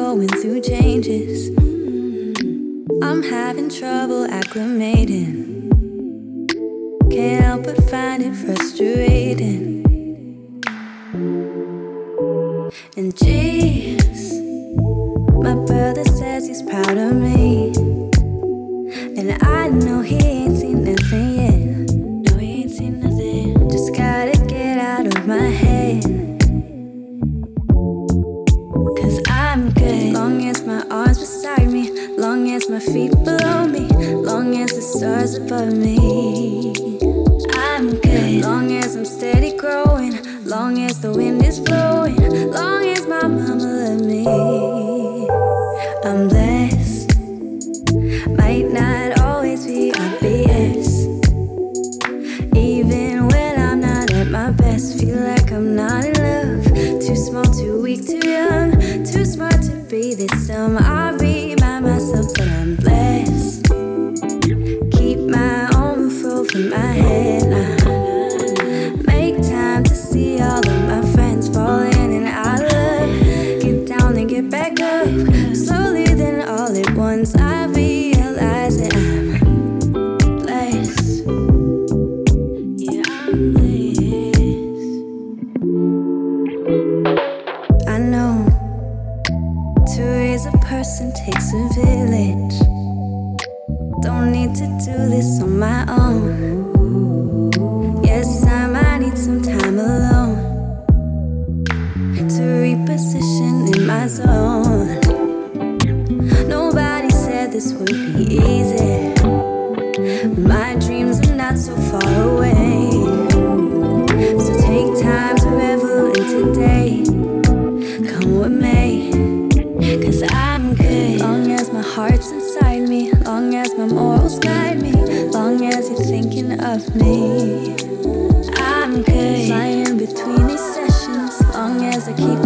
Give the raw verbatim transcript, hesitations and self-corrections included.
going through changes. I'm having trouble acclimating. Can't help but find it frustrating. And geez, my brother says he's proud of me, and I know he ain't seen nothing yet. No, he ain't seen nothing. Just gotta get out of my head, 'cause I'm good. Long as my arms beside me, long as my feet below me, long as the stars above me, I'm good. Long as I'm steady growing, long as the wind is blowing, long as my mama loved me, I'm blessed. Might not always be obvious, even when I'm not at my best. Feel like I'm not in love. Too small, too weak, too young, too smart to be this dumb. I remind myself that I'm blessed. Keep my own roof over my head now. Make time to see all of my friends falling and out of love. Get down and get back up. Slowly then all at once I realize that I'm blessed. Yeah, I'm blessed. I know to raise a person takes a village. Don't need to do this on my own. Yes, I might need some time alone to reposition in my zone. Nobody said this would be easy. My dreams are not so far away, so take time to revel in today. Come with me, 'cause I'm good. Long as my heart's inside me, long as my morals guide me, long as you're thinking of me, I'm good. Flying between these sessions, long as I keep